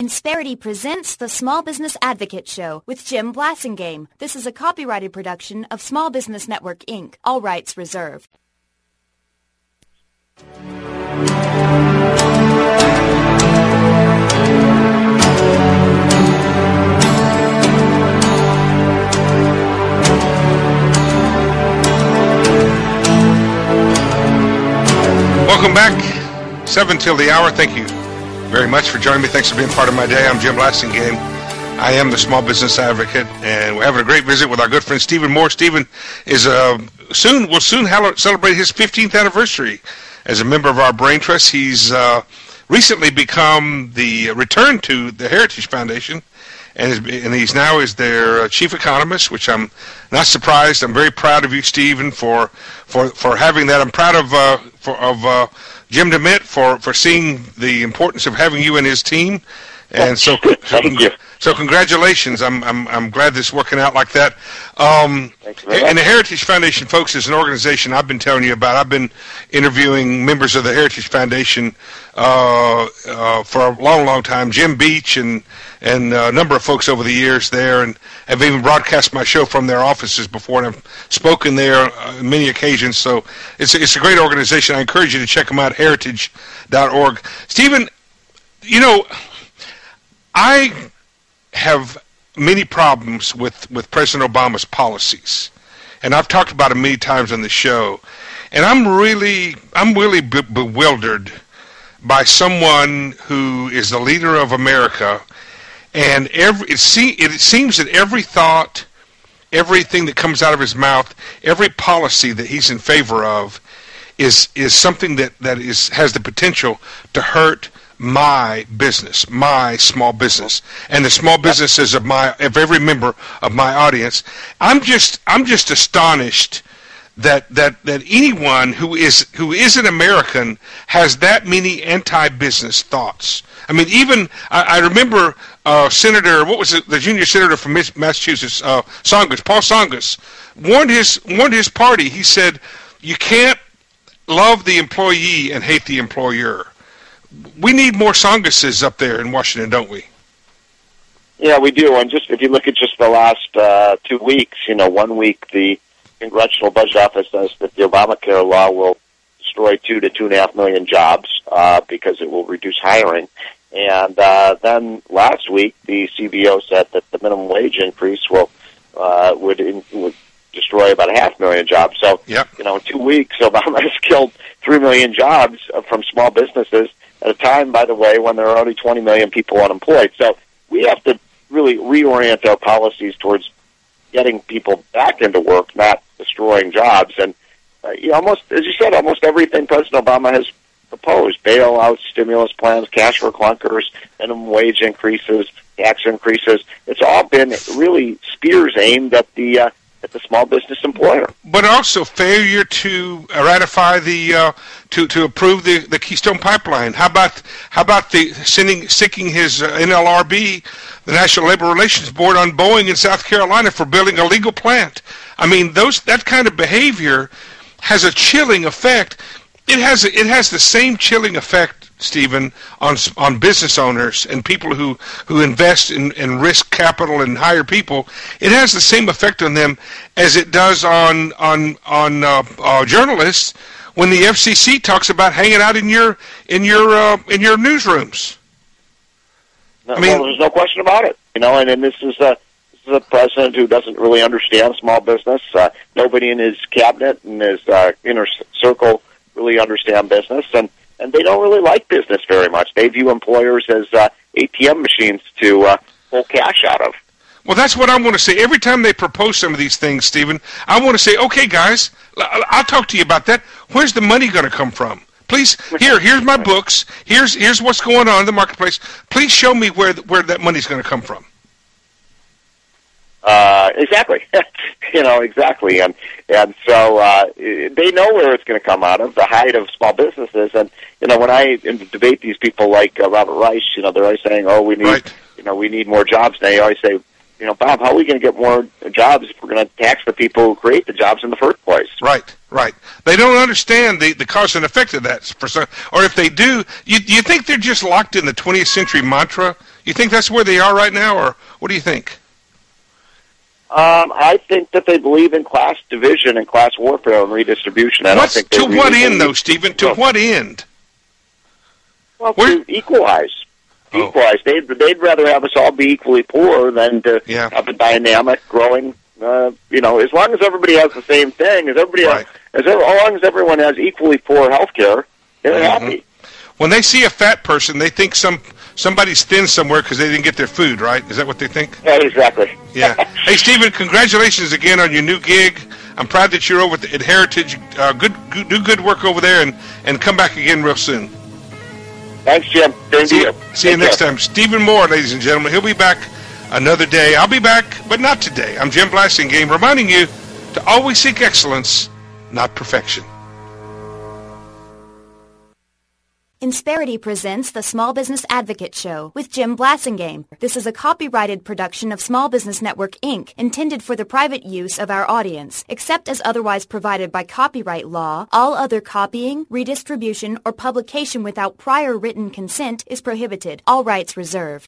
Insperity presents the Small Business Advocate Show with Jim Blasingame. This is a copyrighted production of Small Business Network, Inc. All rights reserved. Welcome back. 7 till the hour. Thank you very much for joining me. Thanks for being part of my day. I'm Jim Blasingame. I am the Small Business Advocate, and we're having a great visit with our good friend Stephen Moore. Stephen is will soon celebrate his 15th anniversary as a member of our Brain Trust. He's recently become returned to the Heritage Foundation, and he's now is their chief economist, which I'm not surprised. I'm very proud of you, Stephen, for having that. I'm proud of Jim DeMint for seeing the importance of having you and his team, and thank you. So congratulations. I'm glad this is working out like that. And the Heritage Foundation, folks, is an organization I've been telling you about. I've been interviewing members of the Heritage Foundation for a long time. Jim Beach and a number of folks over the years there, and have even broadcast my show from their offices before, and I've spoken there on many occasions. So it's a great organization. I encourage you to check them out, heritage.org. Stephen, you know, I have many problems with President Obama's policies, and I've talked about it many times on the show, and I'm really bewildered by someone who is the leader of America, and it seems that every thought, everything that comes out of his mouth, every policy that he's in favor of is something that has the potential to hurt my business, my small business, and the small businesses of every member of my audience. I'm just astonished that anyone who is an American has that many anti-business thoughts. I mean, even I remember Senator, what was it, the junior senator from Massachusetts, Paul Tsongas, warned his party. He said, "You can't love the employee and hate the employer." We need more Tsongases up there in Washington, don't we? Yeah, we do. And just if you look at just the last 2 weeks, 1 week the Congressional Budget Office says that the Obamacare law will destroy 2 to 2.5 million jobs because it will reduce hiring. And then last week the CBO said that the minimum wage increase would destroy about 500,000 jobs. So, yep. In 2 weeks, Obama has killed 3 million jobs from small businesses at a time, by the way, when there are only 20 million people unemployed. So we have to really reorient our policies towards getting people back into work, not destroying jobs. And almost, as you said, almost everything President Obama has proposed, bailouts, stimulus plans, cash for clunkers, minimum wage increases, tax increases, it's all been really spears aimed at the small business employer. But also failure to ratify to approve the Keystone Pipeline. How about the sicking his NLRB, the National Labor Relations Board, on Boeing in South Carolina for building a legal plant? I mean, that kind of behavior has a chilling effect. It has the same chilling effect, Stephen, on business owners and people who invest in risk capital and hire people. It has the same effect on them as it does on journalists when the FCC talks about hanging out in your newsrooms. I mean, there's no question about it. And this is a president who doesn't really understand small business. Nobody in his cabinet and his inner circle really understand business, and they don't really like business very much. They view employers as ATM machines to pull cash out of. Well, that's what I want to say. Every time they propose some of these things, Stephen, I want to say, okay, guys, I'll talk to you about that. Where's the money going to come from? Please, here's my books. Here's what's going on in the marketplace. Please show me where that money's going to come from. Exactly. Exactly. And so they know where it's going to come out of, the height of small businesses. And, when I debate these people like Robert Reich, they're always saying, oh, we need more jobs. And they always say, Bob, how are we going to get more jobs if we're going to tax the people who create the jobs in the first place? Right. They don't understand the cause and effect of that. Or if they do, you think they're just locked in the 20th century mantra, You think that's where they are right now, or what do you think? I think that they believe in class division and class warfare and redistribution. I don't think they to really what end, though, Stephen? To what end? Well, to equalize. Equalize. They'd rather have us all be equally poor than to have a dynamic, growing. As long as everybody has the same thing, as long as everyone has equally poor health care, they're happy. When they see a fat person, they think somebody's thin somewhere because they didn't get their food, right? Is that what they think? Yeah, exactly. Yeah. Hey, Stephen, congratulations again on your new gig. I'm proud that you're over at Heritage. Do good work over there, and come back again real soon. Thanks, Jim. See you next time. Stephen Moore, ladies and gentlemen. He'll be back another day. I'll be back, but not today. I'm Jim Blasingame, reminding you to always seek excellence, not perfection. Insperity presents the Small Business Advocate Show with Jim Blasingame. This is a copyrighted production of Small Business Network, Inc., intended for the private use of our audience. Except as otherwise provided by copyright law, all other copying, redistribution, or publication without prior written consent is prohibited. All rights reserved.